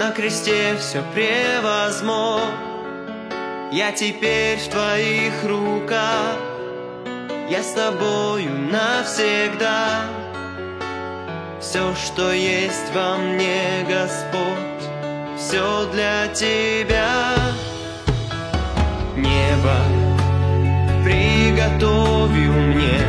на кресте все превозмог. Я теперь в твоих руках, я с тобою навсегда. Все, что есть во мне, Господь, все для тебя. Небо приготовил мне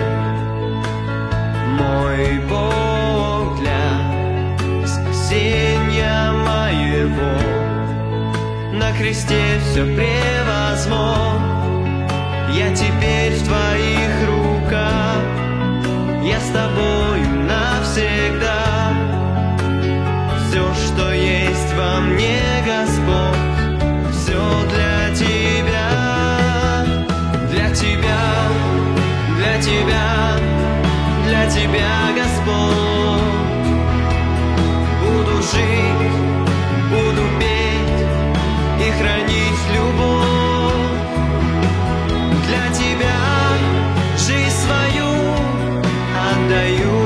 мой Бог для спасения моего. На кресте все превозмог. Я теперь в твоих руках, я с тобою навсегда. Все, что есть во мне, Господь, все для тебя. Для тебя, для тебя, для тебя, Господь. Буду жить, буду петь и хранить любовь. Для тебя жизнь свою отдаю.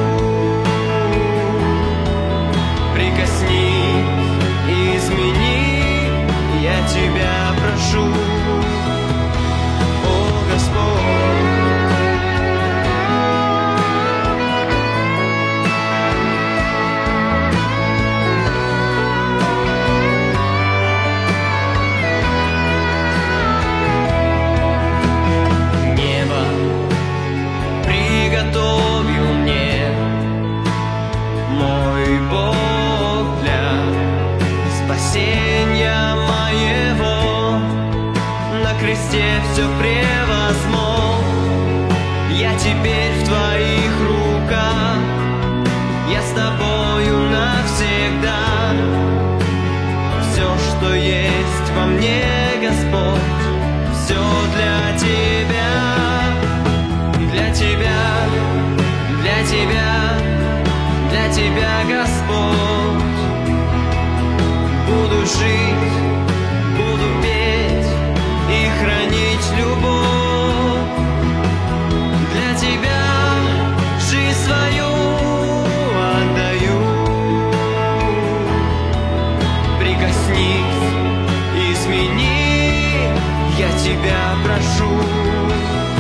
Прикоснись, измени, я тебя прошу, о Господь. Приготовил мне мой Бог для спасения моего. На кресте все превозмог. Я теперь в твоих руках, я с тобою навсегда. Все, что есть во мне, Господь, все для тебя. Для тебя, для тебя, для тебя, Господь. Буду жить, буду петь и хранить любовь. Для тебя жизнь свою отдаю. Прикоснись, измени, я тебя прошу.